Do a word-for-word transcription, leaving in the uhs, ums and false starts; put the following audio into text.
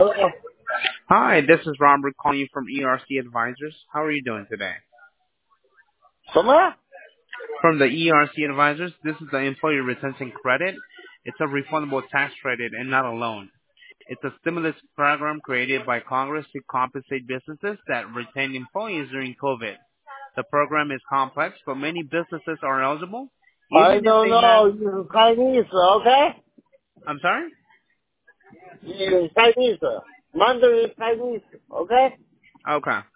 Hello. Hi, this is Robert calling you from E R C Advisors. How are you doing today? 什么？ From the E R C Advisors, this is the Employee Retention Credit. It's a refundable tax credit and not a loan. It's a stimulus program created by Congress to compensate businesses that retain employees during COVID. The program is complex, but many businesses are eligible, I even if don't they have... know. You Chinese, okay? I'm sorry? You Chinese. Mandarin Chinese, okay? Okay.